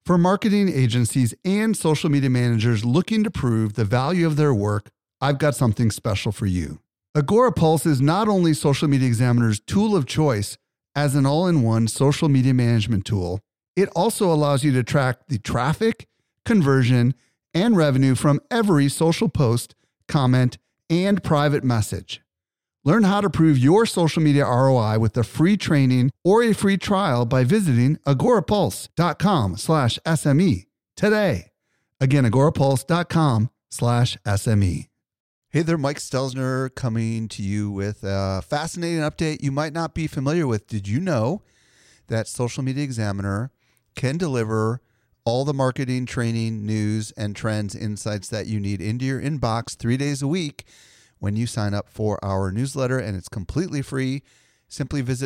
For marketing agencies and social media managers looking to prove the value of their work, I've got something special for you. Agorapulse is not only Social Media Examiner's tool of choice as an all-in-one social media management tool, it also allows you to track the traffic, conversion, and revenue from every social post, comment, and private message. Learn how to prove your social media ROI with a free training or a free trial by visiting agorapulse.com/SME today. Again, agorapulse.com/SME. Hey there, Mike Stelzner coming to you with a fascinating update you might not be familiar with. Did you know that Social Media Examiner can deliver all the marketing, training, news, and trends insights that you need into your inbox 3 days a week when you sign up for our newsletter, and it's completely free? Simply visit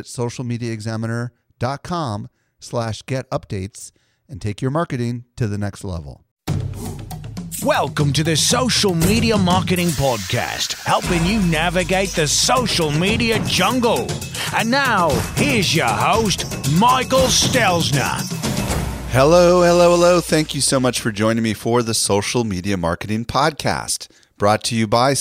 socialmediaexaminer.com/get-updates and take your marketing to the next level. Welcome to the Social Media Marketing Podcast, helping you navigate the social media jungle. And now, here's your host, Michael Stelzner. Hello. Thank you so much for joining me for the Social Media Marketing Podcast, brought to you by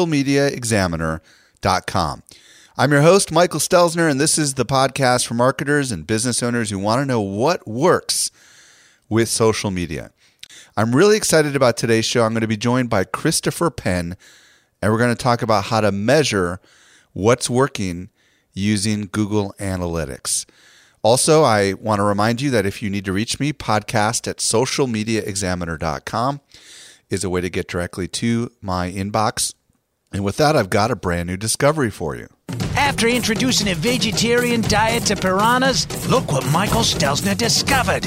socialmediaexaminer.com. I'm your host, Michael Stelzner, and this is the podcast for marketers and business owners who want to know what works with social media. I'm really excited about today's show. I'm going to be joined by Christopher Penn, and we're going to talk about how to measure what's working using Google Analytics. Also, I want to remind you that if you need to reach me, podcast at socialmediaexaminer.com is a way to get directly to my inbox. And with that, I've got a brand new discovery for you. After introducing a vegetarian diet to piranhas, look what Michael Stelzner discovered.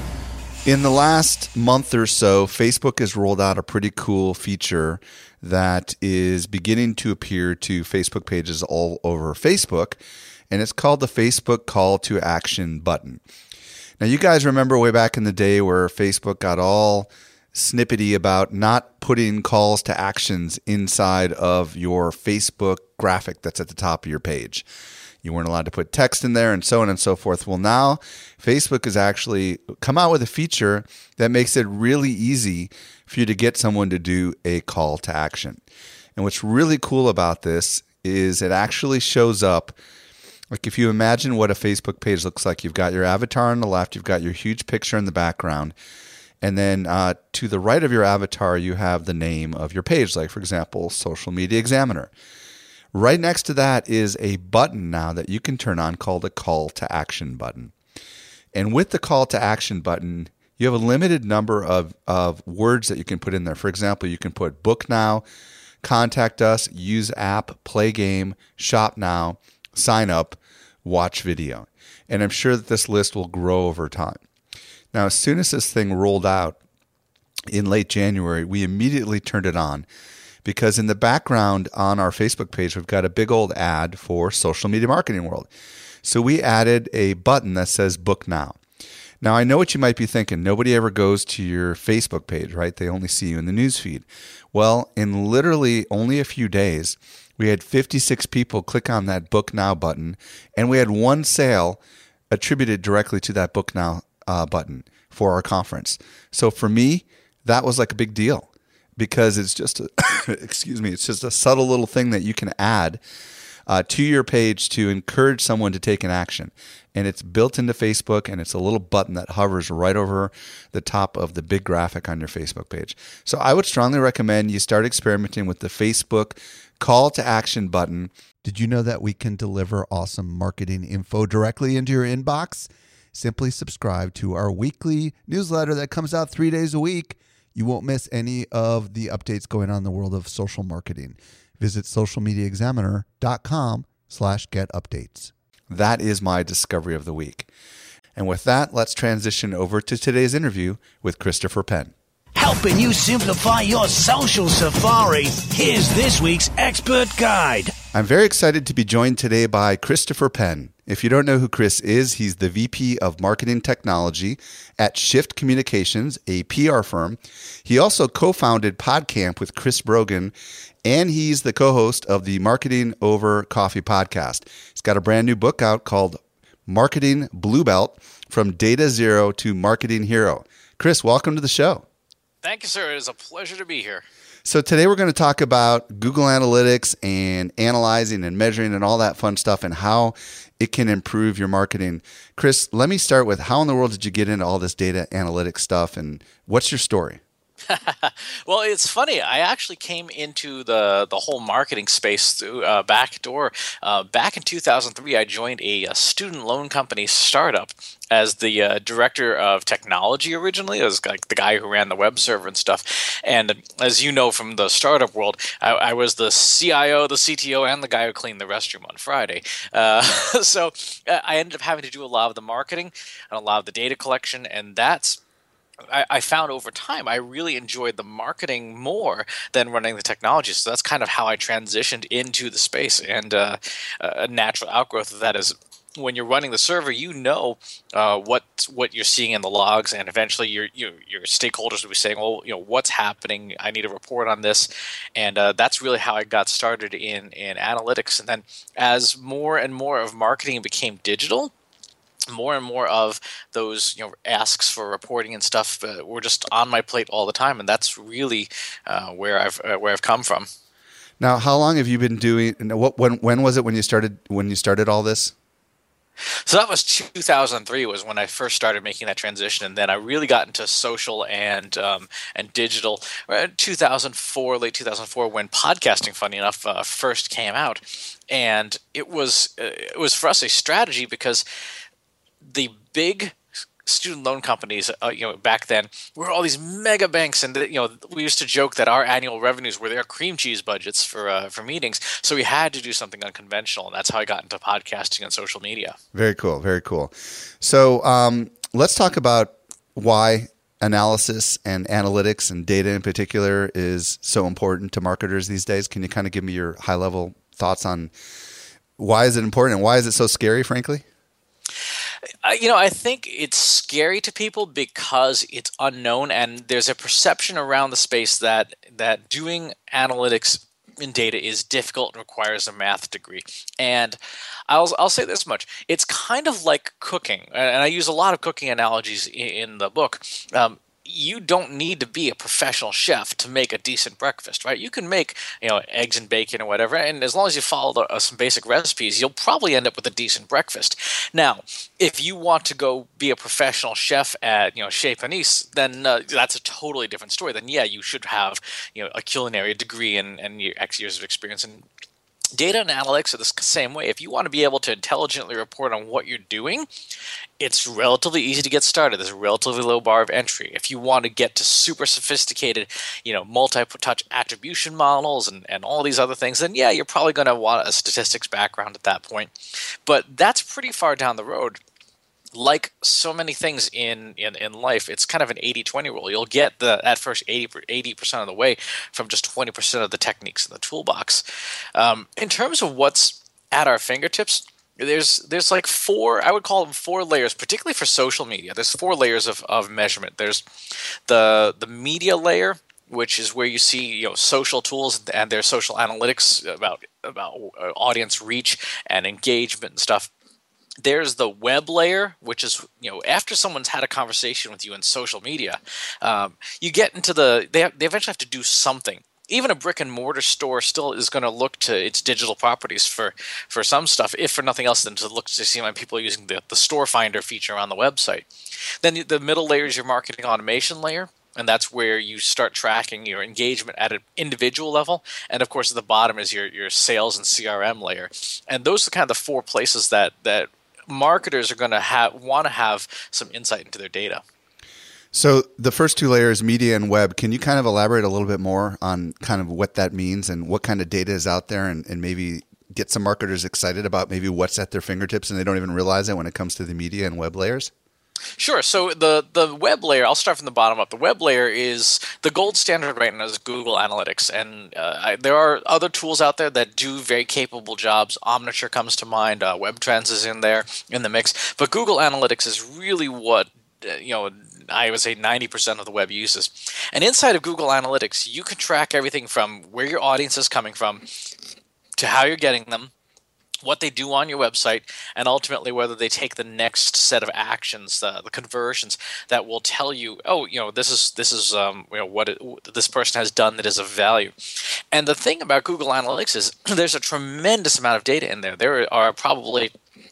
In the last month or so, Facebook has rolled out a pretty cool feature that is beginning to appear to Facebook pages all over Facebook, and it's called the Facebook Call to Action button. Now, you guys remember way back in the day where Facebook got all snippety about not putting calls to actions inside of your Facebook graphic that's at the top of your page. You weren't allowed to put text in there and so on and so forth. Well, now Facebook has actually come out with a feature that makes it really easy for you to get someone to do a call to action. And what's really cool about this is it actually shows up, like if you imagine what a Facebook page looks like, you've got your avatar on the left, you've got your huge picture in the background, and then to the right of your avatar, you have the name of your page, like for example, Social Media Examiner. Right next to that is a button now that you can turn on called a call to action button. And with the call to action button, you have a limited number of words that you can put in there. For example, you can put book now, contact us, use app, play game, shop now, sign up, watch video. And I'm sure that this list will grow over time. Now, as soon as this thing rolled out in late January, we immediately turned it on, because in the background on our Facebook page, we've got a big old ad for Social Media Marketing World. So we added a button that says book now. Now, I know what you might be thinking. Nobody ever goes to your Facebook page, right? They only see you in the newsfeed. Well, in literally only a few days, we had 56 people click on that book now button, and we had one sale attributed directly to that book now button for our conference. So for me, that was like a big deal. Because it's just it's just a subtle little thing that you can add to your page to encourage someone to take an action. And it's built into Facebook, and it's a little button that hovers right over the top of the big graphic on your Facebook page. So I would strongly recommend you start experimenting with the Facebook call to action button. Did you know that we can deliver awesome marketing info directly into your inbox? Simply subscribe to our weekly newsletter that comes out 3 days a week. You won't miss any of the updates going on in the world of social marketing. Visit socialmediaexaminer.com/get-updates. That is my discovery of the week. And with that, let's transition over to today's interview with Christopher Penn. Helping you simplify your social safari, here's this week's expert guide. I'm very excited to be joined today by Christopher Penn. If you don't know who Chris is, he's the VP of Marketing Technology at Shift Communications, a PR firm. He also co-founded PodCamp with Chris Brogan, and he's the co-host of the Marketing Over Coffee podcast. He's got a brand new book out called marketing blue belt from data zero to marketing hero. Chris, welcome to the show. Thank you, sir. It is a pleasure to be here. So today we're going to talk about Google Analytics and analyzing and measuring and all that fun stuff and how it can improve your marketing. Chris, let me start with how in the world did you get into all this data analytics stuff and what's your story? Well, it's funny. I actually came into the whole marketing space through a back door. Back in 2003, I joined a student loan company startup as the director of technology originally. I was like the guy who ran the web server and stuff. And as you know from the startup world, I was the CIO, the CTO, and the guy who cleaned the restroom on Friday. So I ended up having to do a lot of the marketing and a lot of the data collection, and I found over time I really enjoyed the marketing more than running the technology. So that's kind of how I transitioned into the space. And a natural outgrowth of that is when you're running the server, you know what you're seeing in the logs, and eventually your stakeholders will be saying, "Well, what's happening? I need a report on this." And that's really how I got started in analytics. And then as more and more of marketing became digital, more and more of those asks for reporting and stuff were just on my plate all the time, and that's really where I've come from. Now, how long have you been doing? When was it when you started all this? So that was 2003 was when I first started making that transition, and then I really got into social and digital. 2004, late 2004, when podcasting, funny enough, first came out, and it was for us a strategy because the big student loan companies, back then were all these mega banks, and we used to joke that our annual revenues were their cream cheese budgets for meetings. So we had to do something unconventional, and that's how I got into podcasting and social media. Very cool, very cool. So let's talk about why analysis and analytics and data in particular is so important to marketers these days. Can you kind of give me your high-level thoughts on why is it important and why is it so scary, frankly? I think it's scary to people because it's unknown, and there's a perception around the space that doing analytics in data is difficult and requires a math degree. And I'll say this much: it's kind of like cooking, and I use a lot of cooking analogies in the book. You don't need to be a professional chef to make a decent breakfast, right? You can make, eggs and bacon or whatever, and as long as you follow some basic recipes, you'll probably end up with a decent breakfast. Now, if you want to go be a professional chef at, Chez Panisse, then that's a totally different story. Then, yeah, you should have, a culinary degree and your X years of experience. And data and analytics are the same way. If you want to be able to intelligently report on what you're doing, it's relatively easy to get started. There's a relatively low bar of entry. If you want to get to super sophisticated, multi-touch attribution models and all these other things, then yeah, you're probably going to want a statistics background at that point. But that's pretty far down the road. Like so many things in life, it's kind of an 80-20 rule. You'll get at first 80% of the way from just 20% of the techniques in the toolbox. In terms of what's at our fingertips, there's like I would call them four layers, particularly for social media. There's four layers of measurement. There's the media layer, which is where you see social tools and their social analytics about audience reach and engagement and stuff. There's the web layer, which is, after someone's had a conversation with you in social media, you get into they eventually have to do something. Even a brick and mortar store still is going to look to its digital properties for some stuff, if for nothing else than to look to see how many people are using the store finder feature on the website. Then the middle layer is your marketing automation layer. And that's where you start tracking your engagement at an individual level. And of course, at the bottom is your sales and CRM layer. And those are kind of the four places that marketers are going to want to have some insight into their data. So the first two layers, media and web, can you kind of elaborate a little bit more on kind of what that means and what kind of data is out there and maybe get some marketers excited about maybe what's at their fingertips and they don't even realize it when it comes to the media and web layers? Sure. So the web layer, I'll start from the bottom up. The web layer is the gold standard right now is Google Analytics. And there are other tools out there that do very capable jobs. Omniture comes to mind. WebTrends is in there in the mix. But Google Analytics is really what, I would say 90% of the web uses. And inside of Google Analytics, you can track everything from where your audience is coming from to how you're getting them, what they do on your website, and ultimately whether they take the next set of actions, the conversions that will tell you, oh, this is this person has done that is of value. And the thing about Google Analytics is there's a tremendous amount of data in there. There are probably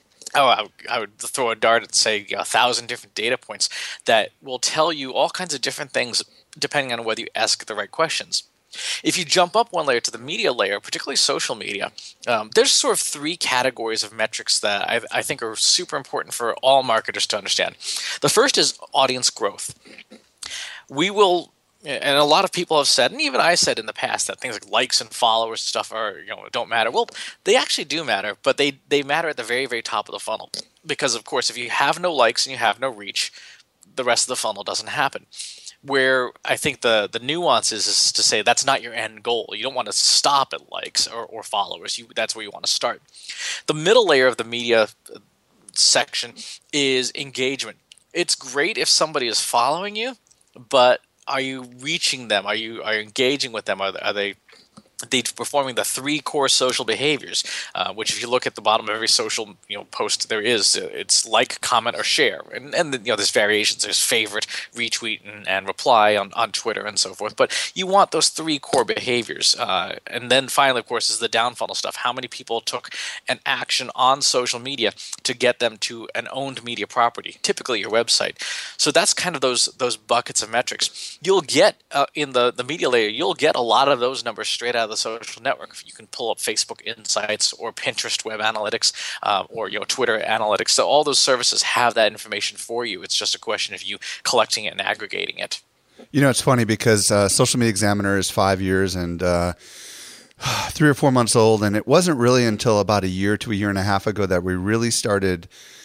I would throw a dart and say 1,000 different data points that will tell you all kinds of different things depending on whether you ask the right questions. If you jump up one layer to the media layer, particularly social media, there's sort of 3 categories of metrics that I think are super important for all marketers to understand. The first is audience growth. We will, and a lot of people have said, and even I said in the past, that things like likes and followers stuff don't matter. Well, they actually do matter, but they matter at the very, very top of the funnel. Because, of course, if you have no likes and you have no reach, the rest of the funnel doesn't happen. Where I think the nuance is to say that's not your end goal. You don't want to stop at likes or followers. That's where you want to start. The middle layer of the media section is engagement. It's great if somebody is following you, but are you reaching them? Are you engaging with them? Are they performing the 3 core social behaviors, which if you look at the bottom of every social post there is, it's like, comment, or share. And there's variations. There's favorite, retweet, and reply on Twitter and so forth. But you want those 3 core behaviors. And then finally, of course, is the down funnel stuff. How many people took an action on social media to get them to an owned media property, typically your website. So that's kind of those buckets of metrics. You'll get in the media layer, you'll get a lot of those numbers straight out of the social network. You can pull up Facebook Insights or Pinterest Web Analytics or Twitter Analytics. So all those services have that information for you. It's just a question of you collecting it and aggregating it. It's funny because Social Media Examiner is 5 years and 3 or 4 months old, and it wasn't really until about a year to a year and a half ago that we really started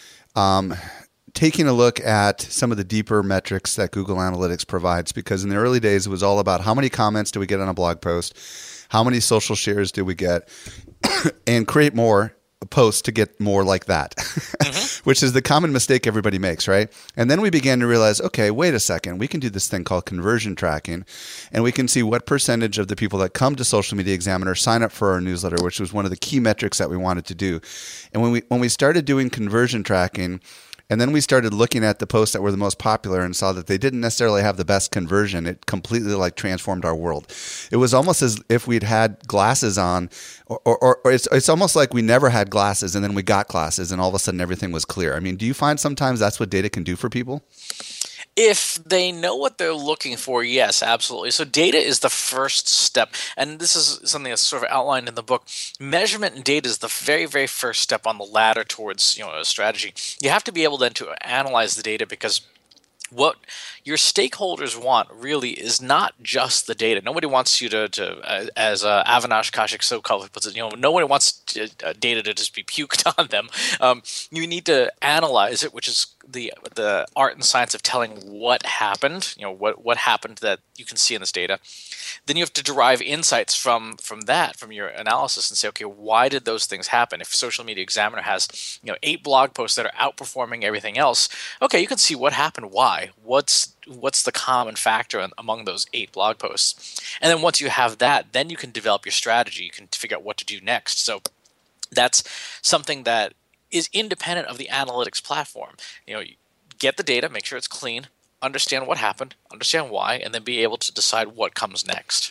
taking a look at some of the deeper metrics that Google Analytics provides, because in the early days, it was all about how many comments do we get on a blog post, how many social shares do we get, and create more posts to get more like that, which is the common mistake everybody makes, right? And then we began to realize, okay, wait a second, we can do this thing called conversion tracking, and we can see what percentage of the people that come to Social Media Examiner sign up for our newsletter, which was one of the key metrics that we wanted to do. And when we started doing conversion tracking, and then we started looking at the posts that were the most popular and saw that they didn't necessarily have the best conversion. It completely transformed our world. It was almost as if we'd had glasses on, or it's almost like we never had glasses and then we got glasses and all of a sudden everything was clear. I mean, do you find sometimes that's what data can do for people? If they know what they're looking for, yes, absolutely. So data is the first step. And this is something that's sort of outlined in the book. Measurement and data is the very, very first step on the ladder towards a strategy. You have to be able then to analyze the data, because what your stakeholders want really is not just the data. Nobody wants you to as Avinash Kaushik Sokol puts it, nobody wants data to just be puked on them. You need to analyze it, which is the art and science of telling what happened, what happened that you can see in this data. Then you have to derive insights from your analysis and say, okay, why did those things happen? If Social Media Examiner has 8 blog posts that are outperforming everything else, okay, you can see what happened, why, what's the common factor among those 8 blog posts. And then once you have that, then you can develop your strategy. You can figure out what to do next. So that's something that is independent of the analytics platform. You get the data, make sure it's clean, understand what happened, understand why, and then be able to decide what comes next.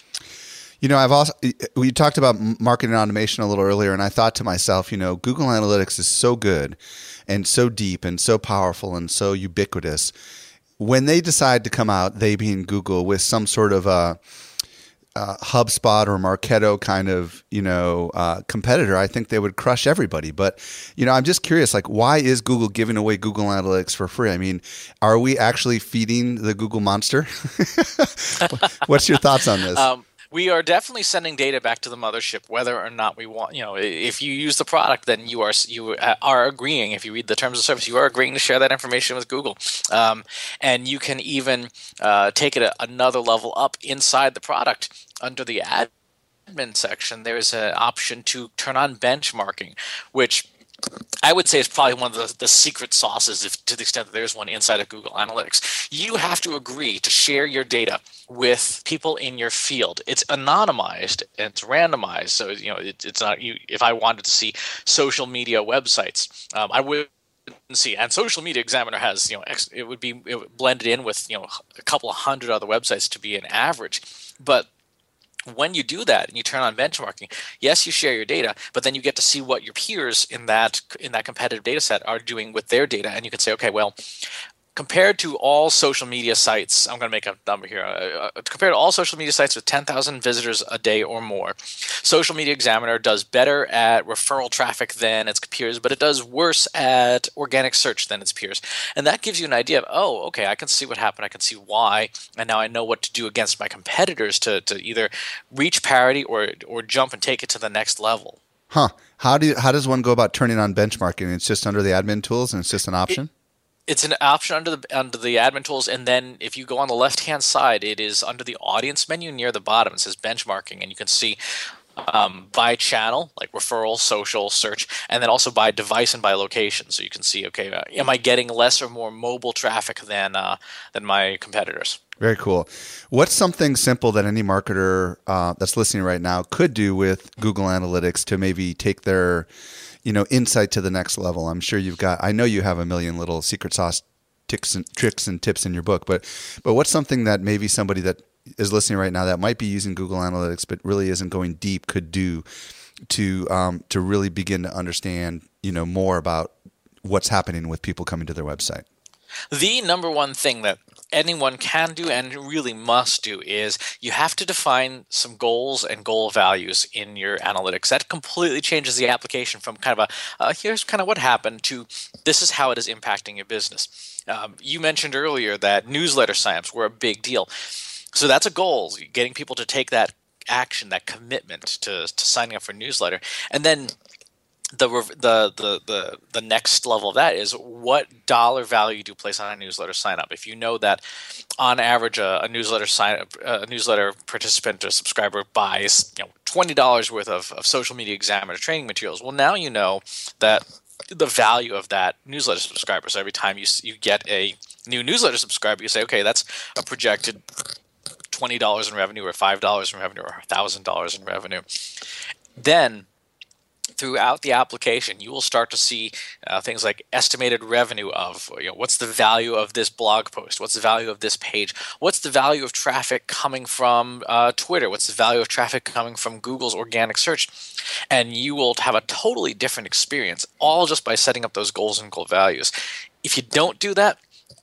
We talked about marketing automation a little earlier, and I thought to myself, Google Analytics is so good and so deep and so powerful and so ubiquitous. When they decide to come out, they being Google, with some sort of a HubSpot or Marketo kind of, competitor, I think they would crush everybody. But, I'm just curious, why is Google giving away Google Analytics for free? I mean, are we actually feeding the Google monster? What's your thoughts on this? We are definitely sending data back to the mothership, whether or not we want. If you use the product, then you are agreeing. If you read the terms of service, you are agreeing to share that information with Google, and you can even take it another level up inside the product. Under the admin section, there is an option to turn on benchmarking, which I would say it's probably one of the secret sauces, if to the extent that there's one inside of Google Analytics. You have to agree to share your data with people in your field. It's anonymized and it's randomized, so it's not you. If I wanted to see social media websites, I would see, and Social Media Examiner has it would blended in with a couple of hundred other websites to be an average, but when you do that and you turn on benchmarking, yes, you share your data, but then you get to see what your peers in that competitive data set are doing with their data, and you can say, okay, well, compared to all social media sites, I'm going to make a number here. Compared to all social media sites with 10,000 visitors a day or more, Social Media Examiner does better at referral traffic than its peers, but it does worse at organic search than its peers. And that gives you an idea of, oh, okay, I can see what happened. I can see why. And now I know what to do against my competitors to either reach parity or jump and take it to the next level. Huh. How does one go about turning on benchmarking? It's just under the admin tools and it's just an option? It's an option under the admin tools, and then if you go on the left-hand side, it is under the audience menu near the bottom. It says benchmarking, and you can see by channel, like referral, social, search, and then also by device and by location. So you can see, okay, am I getting less or more mobile traffic than my competitors? Very cool. What's something simple that any marketer that's listening right now could do with Google Analytics to maybe take their insight to the next level? I'm sure I know you have a million little secret sauce tricks and tips in your book, but what's something that maybe somebody that is listening right now that might be using Google Analytics but really isn't going deep could do to really begin to understand, more about what's happening with people coming to their website? The number one thing that anyone can do and really must do is you have to define some goals and goal values in your analytics. That completely changes the application from kind of here's kind of what happened to this is how it is impacting your business. You mentioned earlier that newsletter signups were a big deal. So that's a goal, getting people to take that action, that commitment to signing up for a newsletter. And then the next level of that is what dollar value do you place on a newsletter sign up? If you know that on average a newsletter participant or subscriber buys $20 worth of Social Media Examiner training materials, well, now you know that the value of that newsletter subscriber. So every time you get a new newsletter subscriber, you say, okay, that's a projected $20 in revenue or $5 in revenue or $1,000 in revenue. Then throughout the application, you will start to see things like estimated revenue of what's the value of this blog post, what's the value of this page, what's the value of traffic coming from Twitter, what's the value of traffic coming from Google's organic search, and you will have a totally different experience, all just by setting up those goals and goal values. If you don't do that,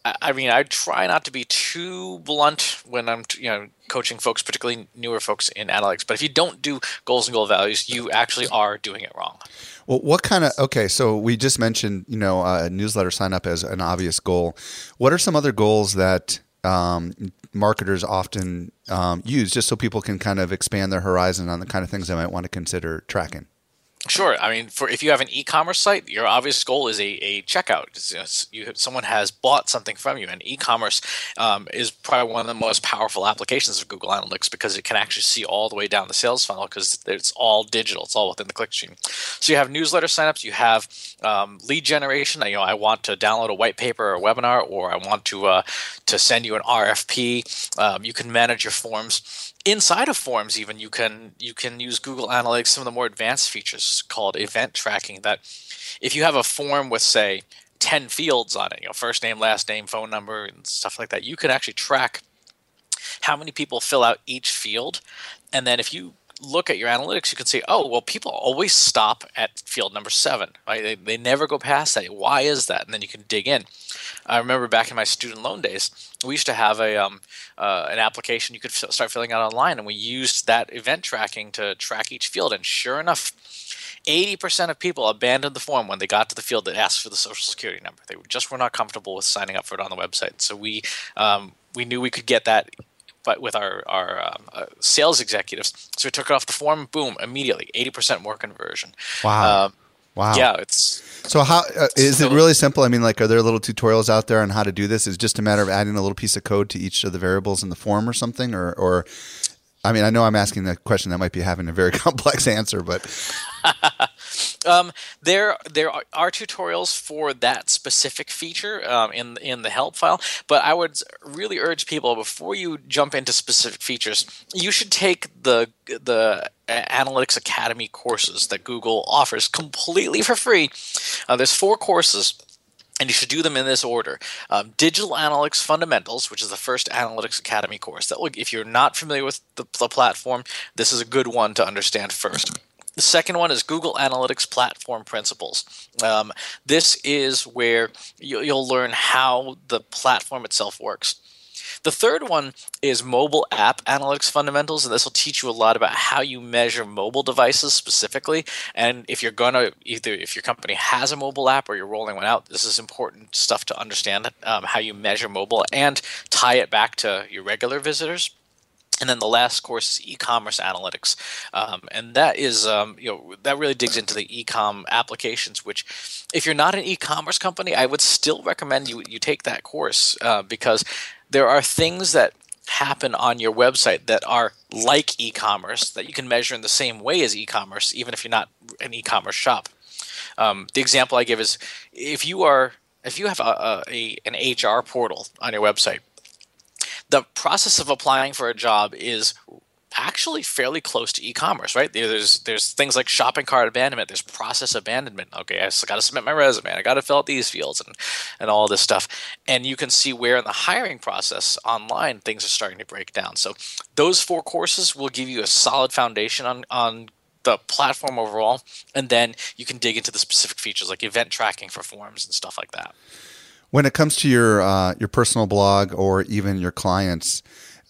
I try not to be too blunt when I'm coaching folks, particularly newer folks in analytics. But if you don't do goals and goal values, you actually are doing it wrong. Well, what kind of so we just mentioned a newsletter sign up as an obvious goal. What are some other goals that marketers often use just so people can kind of expand their horizon on the kind of things they might want to consider tracking? Sure. I mean, if you have an e-commerce site, your obvious goal is a checkout. Someone has bought something from you, and e-commerce is probably one of the most powerful applications of Google Analytics because it can actually see all the way down the sales funnel because it's all digital. It's all within the click stream. So you have newsletter signups. You have lead generation. I want to download a white paper or a webinar, or I want to send you an RFP. You can manage your forms. Inside of forms, even you can use Google Analytics, some of the more advanced features called event tracking, that if you have a form with, say, 10 fields on it, first name, last name, phone number, and stuff like that, you can actually track how many people fill out each field. And then if you look at your analytics, you can say, oh, well, people always stop at field number 7, right? They never go past that. Why is that? And then you can dig in. I remember back in my student loan days, we used to have an application you could start filling out online, and we used that event tracking to track each field. And sure enough, 80% of people abandoned the form when they got to the field that asked for the social security number. They just were not comfortable with signing up for it on the website. So we knew we could get that, but with our sales executives. So we took it off the form, boom, immediately, 80% more conversion. Wow. Wow. Yeah, it's... So how is it really simple? I mean, are there little tutorials out there on how to do this? Is it just a matter of adding a little piece of code to each of the variables in the form or something, or I mean, I know I'm asking a question that might be having a very complex answer, but there are tutorials for that specific feature in the help file, but I would really urge people, before you jump into specific features, you should take the Analytics Academy courses that Google offers completely for free. There's 4 courses, and you should do them in this order. Digital Analytics Fundamentals, which is the first Analytics Academy course. That will, if you're not familiar with the platform, this is a good one to understand first. The second one is Google Analytics Platform Principles. This is where you'll learn how the platform itself works. The third one is Mobile App Analytics Fundamentals, and this will teach you a lot about how you measure mobile devices specifically. And if you're going to, either if your company has a mobile app or you're rolling one out, this is important stuff to understand, how you measure mobile and tie it back to your regular visitors. And then the last course is e-commerce analytics, and that is that really digs into the e-com applications. Which, if you're not an e-commerce company, I would still recommend you take that course because there are things that happen on your website that are like e-commerce that you can measure in the same way as e-commerce, even if you're not an e-commerce shop. The example I give is if you have an HR portal on your website. The process of applying for a job is actually fairly close to e-commerce, right? There's things like shopping cart abandonment. There's process abandonment. Okay, I got to submit my resume. I got to fill out these fields and all this stuff. And you can see where in the hiring process online things are starting to break down. So those 4 courses will give you a solid foundation on the platform overall, and then you can dig into the specific features like event tracking for forms and stuff like that. when it comes to your personal blog or even your clients,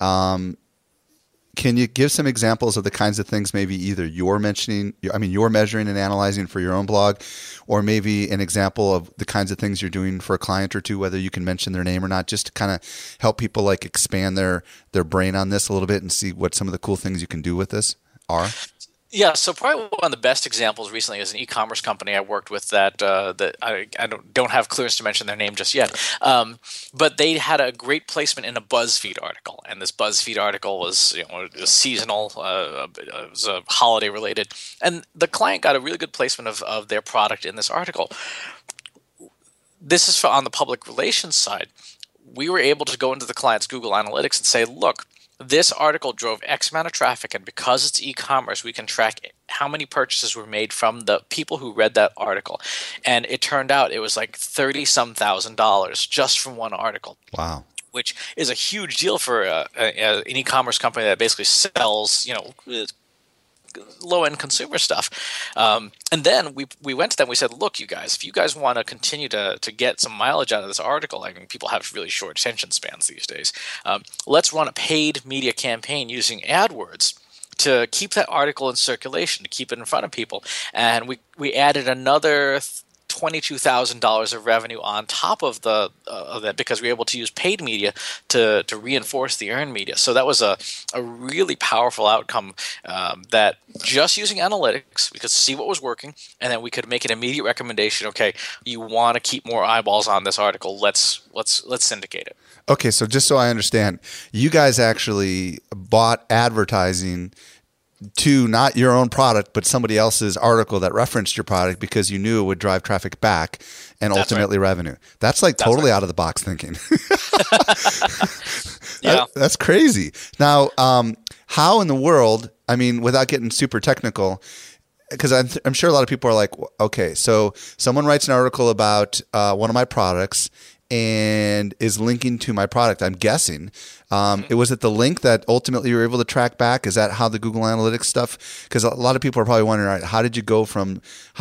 can you give some examples of the kinds of things maybe either you're measuring and analyzing for your own blog, or maybe an example of the kinds of things you're doing for a client or two, whether you can mention their name or not, just to kind of help people like expand their brain on this a little bit and see what some of the cool things you can do with this are? Yeah, so probably one of the best examples recently is an e-commerce company I worked with that I don't have clearance to mention their name just yet, but they had a great placement in a BuzzFeed article, and this BuzzFeed article was seasonal, it was holiday related, and the client got a really good placement of their product in this article. This is on the public relations side. We were able to go into the client's Google Analytics and say, look, this article drove X amount of traffic, and because it's e-commerce, we can track how many purchases were made from the people who read that article. And it turned out it was like $30-some thousand just from one article. Wow. Which is a huge deal for an e-commerce company that basically sells, low-end consumer stuff. And then we went to them. We said, look, you guys, if you guys want to continue to get some mileage out of this article, I mean, people have really short attention spans these days. Let's run a paid media campaign using AdWords to keep that article in circulation, to keep it in front of people. And we added another $22,000 of revenue on top of that because we were able to use paid media to reinforce the earned media. So that was a really powerful outcome that just using analytics, we could see what was working, and then we could make an immediate recommendation. Okay, you want to keep more eyeballs on this article. Let's syndicate it. Okay, so just so I understand, you guys actually bought advertising to not your own product, but somebody else's article that referenced your product because you knew it would drive traffic back and ultimately revenue. That's like totally out of the box thinking. Yeah. That's crazy. Now, how in the world, I mean, without getting super technical, because I'm sure a lot of people are like, okay, so someone writes an article about one of my products and is linking to my product, I'm guessing. Was it the link that ultimately you were able to track back? Is that how the Google Analytics stuff? Because a lot of people are probably wondering, all right, how did you go from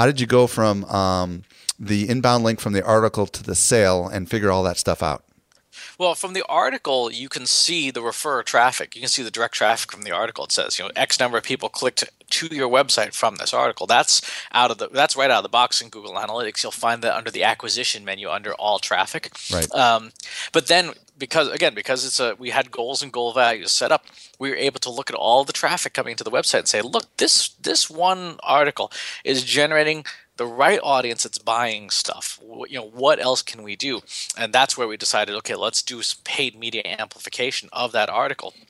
the inbound link from the article to the sale and figure all that stuff out? Well, from the article, you can see the referrer traffic. You can see the direct traffic from the article. It says, X number of people clicked to your website from this article. That's right out of the box in Google Analytics. You'll find that under the acquisition menu under all traffic. Right. But then because we had goals and goal values set up, we were able to look at all the traffic coming to the website and say, look, this one article is generating the right audience that's buying stuff. What else can we do? And that's where we decided, okay, let's do some paid media amplification of that article.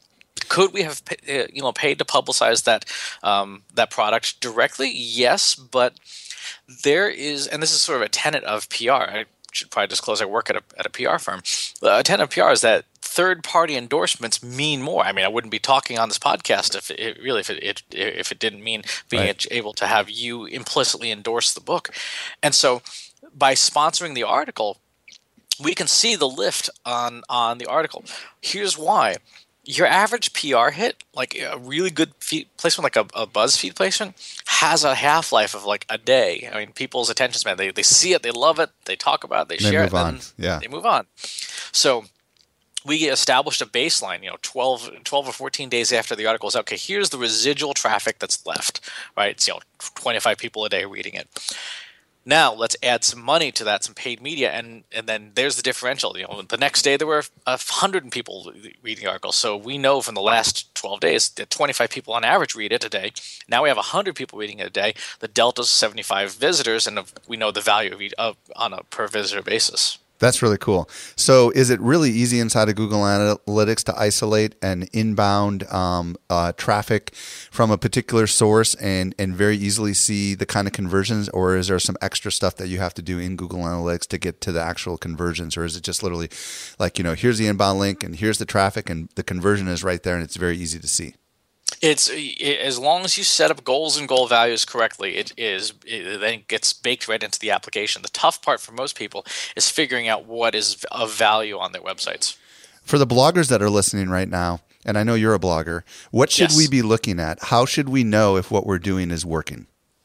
Could we have paid to publicize that product directly? Yes, but there is, and this is sort of a tenet of PR. I should probably disclose I work at a PR firm. A tenet of PR is that third-party endorsements mean more. I mean, I wouldn't be talking on this podcast if it didn't mean being able to have you implicitly endorse the book. And so, by sponsoring the article, we can see the lift on the article. Here's why. Your average PR hit, like a really good placement, like a BuzzFeed placement, has a half-life of like a day. I mean, people's attention span, they see it, they love it, they talk about it, they share it, and they move on. So we established a baseline, 12 or 14 days after the article is out. Okay, here's the residual traffic that's left, right? It's 25 people a day reading it. Now let's add some money to that, some paid media, and then there's the differential. The next day there were 100 people reading the article. So we know from the last 12 days that 25 people on average read it a day. Now we have 100 people reading it a day. The delta is 75 visitors, and we know the value of on a per visitor basis. That's really cool. So is it really easy inside of Google Analytics to isolate an inbound traffic from a particular source and very easily see the kind of conversions, or is there some extra stuff that you have to do in Google Analytics to get to the actual conversions, or is it just literally like, here's the inbound link and here's the traffic and the conversion is right there and it's very easy to see? It's as long as you set up goals and goal values correctly, it then gets baked right into the application. The tough part for most people is figuring out what is of value on their websites. For the bloggers that are listening right now, and I know you're a blogger, what should we be looking at? How should we know if what we're doing is working?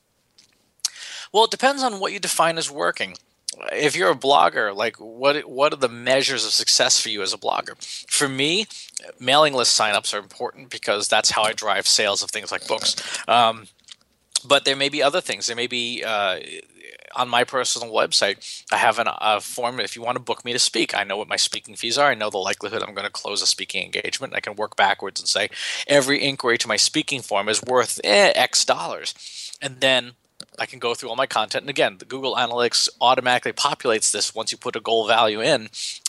Well, it depends on what you define as working. If you're a blogger, like what are the measures of success for you as a blogger? For me, mailing list signups are important because that's how I drive sales of things like books. But there may be other things. There may be on my personal website, I have a form. If you want to book me to speak, I know what my speaking fees are. I know the likelihood I'm going to close a speaking engagement. I can work backwards and say every inquiry to my speaking form is worth X dollars, and then I can go through all my content. And again, the Google Analytics automatically populates this once you put a goal value in,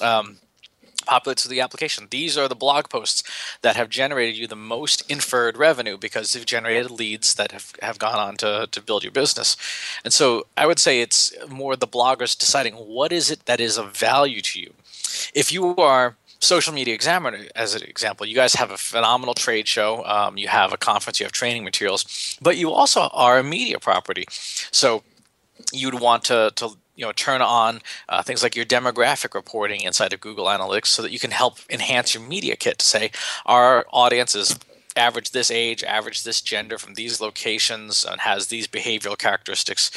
populates to the application. These are the blog posts that have generated you the most inferred revenue because they've generated leads that have gone on to build your business. And so I would say it's more the bloggers deciding what is it that is of value to you. If you are Social Media Examiner, as an example, you guys have a phenomenal trade show. You have a conference. You have training materials, but you also are a media property. So you'd want to turn on things like your demographic reporting inside of Google Analytics, so that you can help enhance your media kit to say our audience is average this age, average this gender from these locations, and has these behavioral characteristics,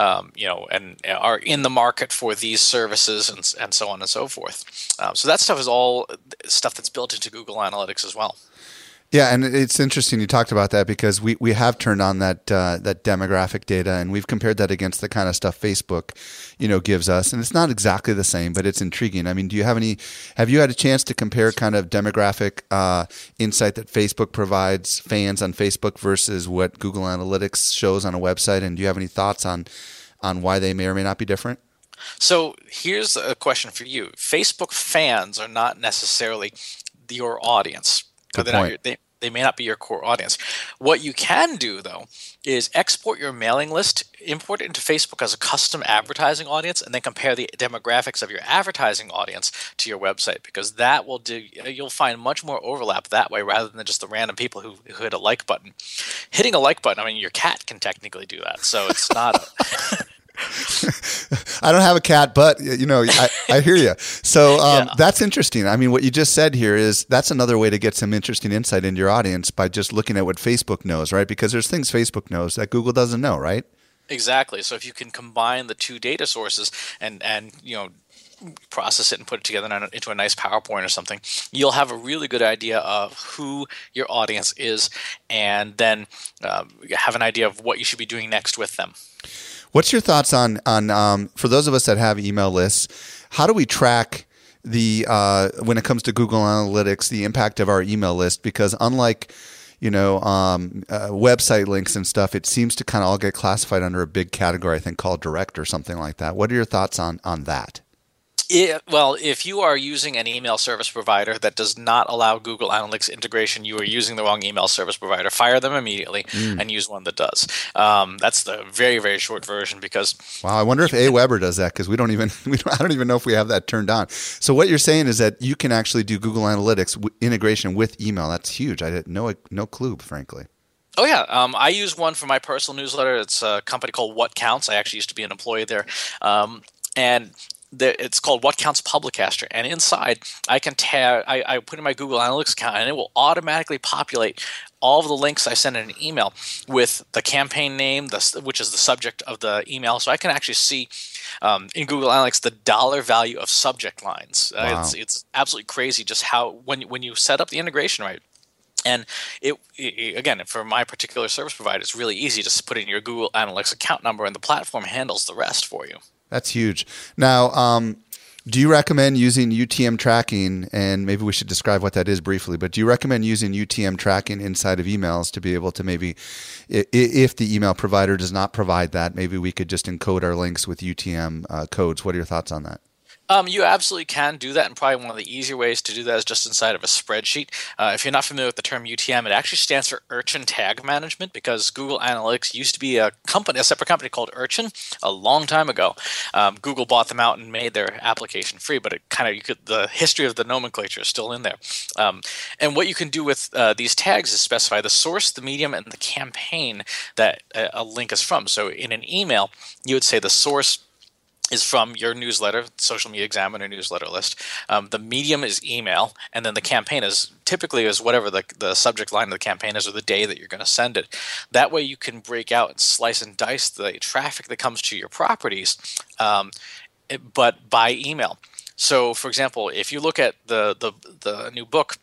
and are in the market for these services, and so on and so forth. So that stuff is all stuff that's built into Google Analytics as well. Yeah, and it's interesting you talked about that because we have turned on that demographic data, and we've compared that against the kind of stuff Facebook, gives us, and it's not exactly the same, but it's intriguing. I mean, have you had a chance to compare kind of demographic insight that Facebook provides fans on Facebook versus what Google Analytics shows on a website, and do you have any thoughts on why they may or may not be different? So here's a question for you. Facebook fans are not necessarily your audience. Good point. They may not be your core audience. What you can do, though, is export your mailing list, import it into Facebook as a custom advertising audience, and then compare the demographics of your advertising audience to your website, because that will you'll find much more overlap that way rather than just the random people who hit a like button. Hitting a like button, I mean, your cat can technically do that, so it's not I don't have a cat, but I hear you. So That's interesting. I mean, what you just said here is that's another way to get some interesting insight into your audience by just looking at what Facebook knows, right? Because there's things Facebook knows that Google doesn't know, right? Exactly. So if you can combine the two data sources and process it and put it together into a nice PowerPoint or something, you'll have a really good idea of who your audience is, and then have an idea of what you should be doing next with them. What's your thoughts on for those of us that have email lists, how do we track the when it comes to Google Analytics, the impact of our email list? Because unlike website links and stuff, it seems to kind of all get classified under a big category, I think, called direct or something like that. What are your thoughts on that? Well, if you are using an email service provider that does not allow Google Analytics integration, you are using the wrong email service provider. Fire them immediately and use one that does. That's the very, very short version because. Wow, I wonder if Aweber does that because I don't even know if we have that turned on. So what you're saying is that you can actually do Google Analytics integration with email. That's huge. I had no clue, frankly. Oh, yeah. I use one for my personal newsletter. It's a company called What Counts. I actually used to be an employee there. And it's called What Counts Publicaster. And inside, I can I put in my Google Analytics account, and it will automatically populate all of the links I send in an email with the campaign name, which is the subject of the email. So I can actually see in Google Analytics the dollar value of subject lines. Wow. It's absolutely crazy just how when you set up the integration right. And it again, for my particular service provider, it's really easy. Just put in your Google Analytics account number, and the platform handles the rest for you. That's huge. Now, do you recommend using UTM tracking? And maybe we should describe what that is briefly. But do you recommend using UTM tracking inside of emails to be able to maybe, if the email provider does not provide that, maybe we could just encode our links with UTM codes? What are your thoughts on that? You absolutely can do that, and probably one of the easier ways to do that is just inside of a spreadsheet. If you're not familiar with the term UTM, it actually stands for Urchin Tag Management because Google Analytics used to be a separate company called Urchin a long time ago. Google bought them out and made their application free, but the history of the nomenclature is still in there. And what you can do with these tags is specify the source, the medium, and the campaign that a link is from. So in an email, you would say the source is from your newsletter, Social Media Examiner newsletter list. The medium is email, and then the campaign is typically whatever the subject line of the campaign is or the day that you're going to send it. That way you can break out and slice and dice the traffic that comes to your properties, but by email. So, for example, if you look at the new book,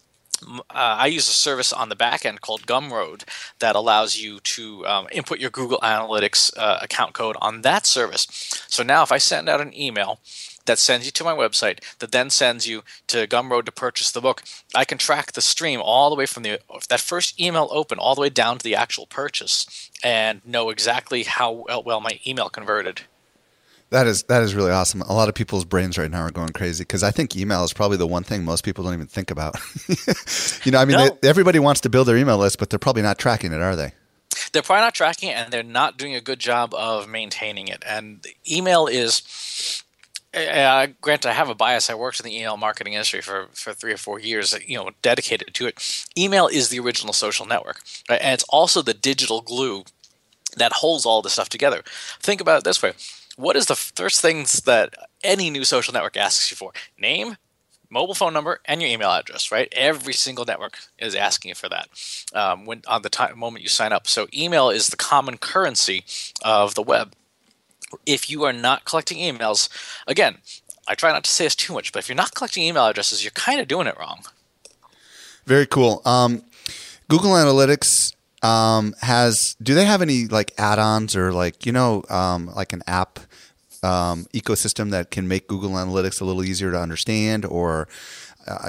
I use a service on the back end called Gumroad that allows you to input your Google Analytics account code on that service. So now if I send out an email that sends you to my website, that then sends you to Gumroad to purchase the book, I can track the stream all the way from that first email open all the way down to the actual purchase and know exactly how well my email converted. That is really awesome. A lot of people's brains right now are going crazy because I think email is probably the one thing most people don't even think about. Everybody wants to build their email list, but they're probably not tracking it, are they? They're probably not tracking it, and they're not doing a good job of maintaining it. And email is, granted, I have a bias. I worked in the email marketing industry for 3 or 4 years, dedicated to it. Email is the original social network, right? And it's also the digital glue that holds all this stuff together. Think about it this way. What is the first things that any new social network asks you for? Name, mobile phone number, and your email address, right? Every single network is asking you for that when on the moment you sign up. So email is the common currency of the web. If you are not collecting emails, again, I try not to say this too much, but if you're not collecting email addresses, you're kind of doing it wrong. Very cool. Google Analytics do they have any like add-ons or like an app ecosystem that can make Google Analytics a little easier to understand, or are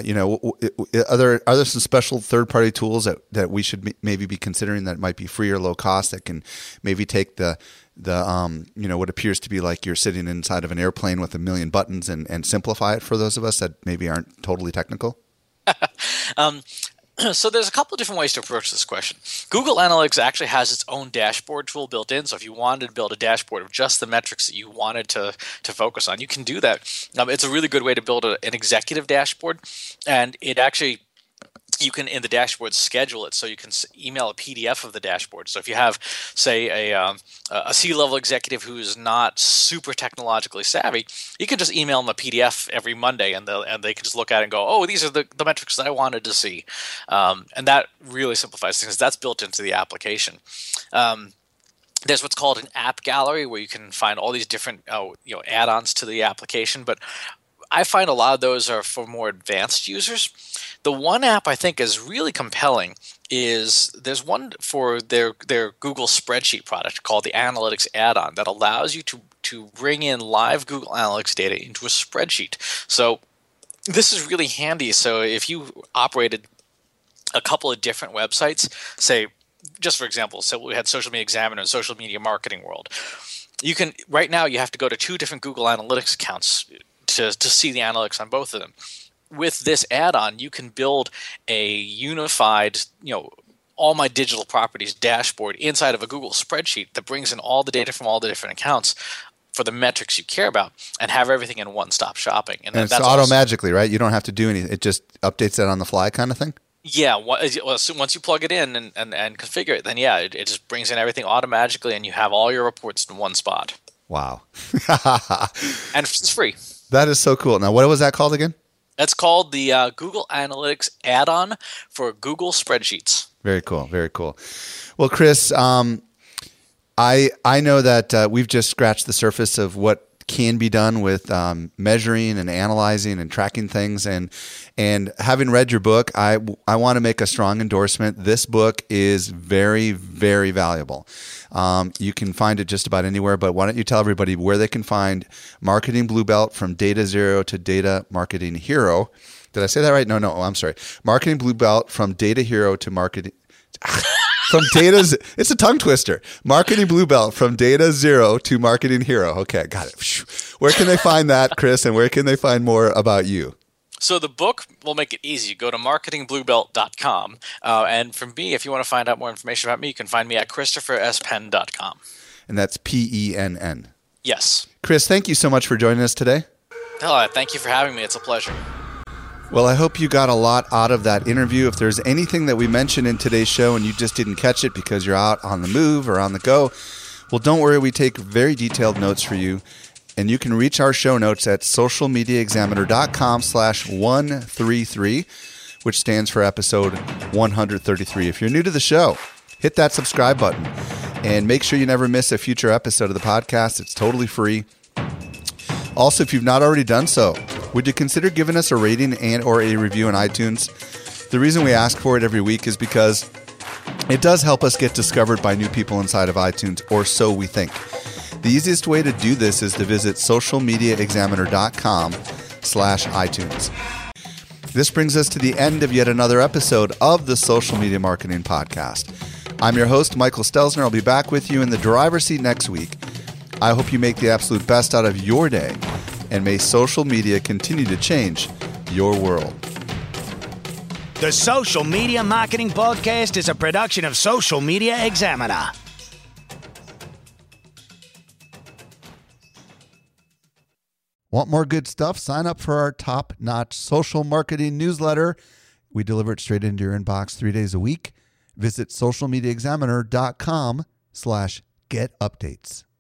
there some special third-party tools that we should maybe be considering that might be free or low cost that can maybe take the what appears to be like you're sitting inside of an airplane with a million buttons and simplify it for those of us that maybe aren't totally technical? So there's a couple of different ways to approach this question. Google Analytics actually has its own dashboard tool built in. So if you wanted to build a dashboard of just the metrics that you wanted to focus on, you can do that. It's a really good way to build an executive dashboard. And it actually, you can, in the dashboard, schedule it so you can email a PDF of the dashboard. So if you have, say, a C-level executive who's not super technologically savvy, you can just email them a PDF every Monday, and they can just look at it and go, oh, these are the metrics that I wanted to see. And that really simplifies things. That's built into the application. There's what's called an app gallery where you can find all these different add-ons to the application, but I find a lot of those are for more advanced users. The one app I think is really compelling is there's one for their Google Spreadsheet product called the Analytics Add-on that allows you to bring in live Google Analytics data into a spreadsheet. So this is really handy. So if you operated a couple of different websites, say, just for example, so we had Social Media Examiner and Social Media Marketing World. Right now you have to go to 2 different Google Analytics accounts to see the analytics on both of them. With this add-on, you can build a unified, all my digital properties dashboard inside of a Google spreadsheet that brings in all the data from all the different accounts for the metrics you care about, and have everything in one-stop shopping. And it's auto-magically, right? You don't have to do anything. It just updates it on the fly kind of thing? Yeah. So once you plug it in and configure it, then it just brings in everything automatically, and you have all your reports in one spot. Wow. And it's free. That is so cool. Now, what was that called again? That's called the Google Analytics add-on for Google Spreadsheets. Very cool. Very cool. Well, Chris, I know that we've just scratched the surface of what can be done with measuring and analyzing and tracking things. And having read your book, I want to make a strong endorsement. This book is very, very valuable. You can find it just about anywhere, but why don't you tell everybody where they can find Marketing Blue Belt from Data Zero to Data Marketing Hero. Did I say that right? No, I'm sorry. Marketing Blue Belt from Data Hero to Marketing... it's a tongue twister. Marketing Blue Belt from Data Zero to Marketing Hero. Okay, got it. Where can they find that, Chris, and where can they find more about you? So the book will make it easy. Go to marketingbluebelt.com. And from me, if you want to find out more information about me, you can find me at christopherspenn.com. And that's Penn. Yes. Chris, thank you so much for joining us today. Thank you for having me. It's a pleasure. Well, I hope you got a lot out of that interview. If there's anything that we mentioned in today's show and you just didn't catch it because you're out on the move or on the go, well, don't worry. We take very detailed notes for you. And you can reach our show notes at socialmediaexaminer.com/133, which stands for episode 133. If you're new to the show, hit that subscribe button and make sure you never miss a future episode of the podcast. It's totally free. Also, if you've not already done so, would you consider giving us a rating and or a review on iTunes? The reason we ask for it every week is because it does help us get discovered by new people inside of iTunes, or so we think. The easiest way to do this is to visit socialmediaexaminer.com/iTunes. This brings us to the end of yet another episode of the Social Media Marketing Podcast. I'm your host, Michael Stelzner. I'll be back with you in the driver's seat next week. I hope you make the absolute best out of your day, and may social media continue to change your world. The Social Media Marketing Podcast is a production of Social Media Examiner. Want more good stuff? Sign up for our top-notch social marketing newsletter. We deliver it straight into your inbox 3 days a week. Visit socialmediaexaminer.com/get updates.